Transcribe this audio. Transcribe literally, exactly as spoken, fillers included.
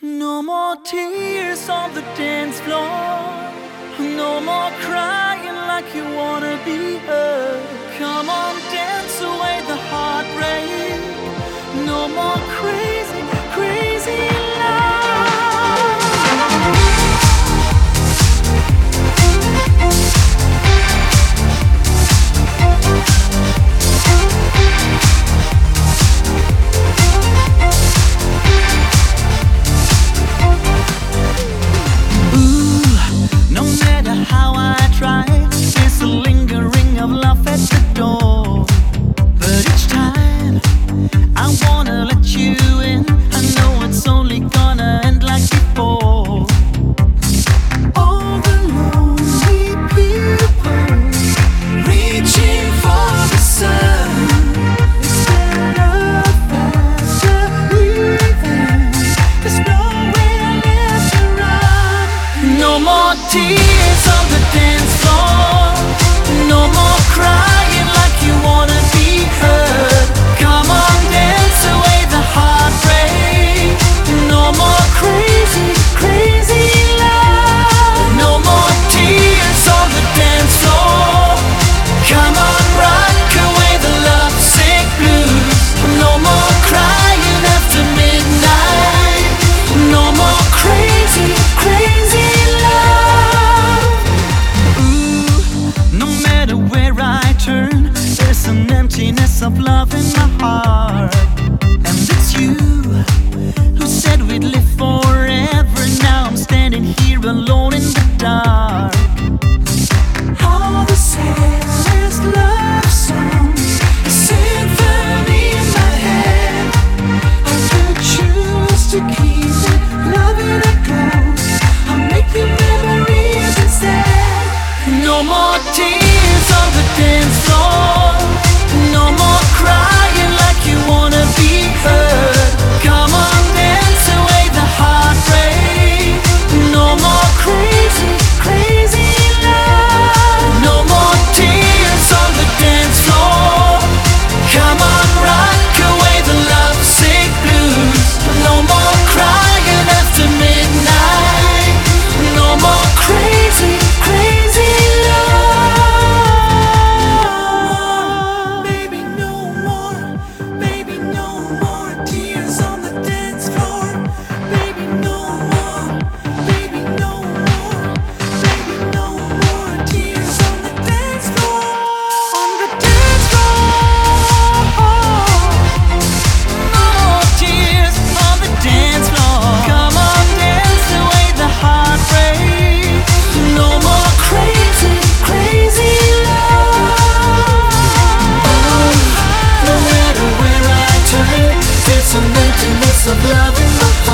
No more tears on the dance floor. No more crying like you wanna be heard. Come on, dance away the heartbreak. No more crazy, crazy love. How I try, there's a lingering of love at the door. But each time I wanna let you in, I know it's only gonna end like before. All the lonely people reaching for the sun. Is there love faster leaving? There's nowhere left to run. No more tears on the dance floor. No more crying like you wanna be heard. Come on, dance away the heartbreak. No more crazy, crazy love. No more tears on the dance floor. Come on, rock away the lovesick blues. No more crying after midnight. No more crazy, crazy turn. There's an emptiness of love in my heart. And it's you who said we'd live forever. Now I'm standing here alone in the dark. All the saddest love songs, a symphony in my head. I could choose to keep it, loving it close. I'll make you memories instead. No more tears on the dance floor. No more crying like you wanna be heard. Come on, dance away the heartbreak. No more crazy, crazy love. No more tears on the dance floor. Come on, rock away the lovesick blues. No more crying after midnight. No more crazy, crazy of love in my heart.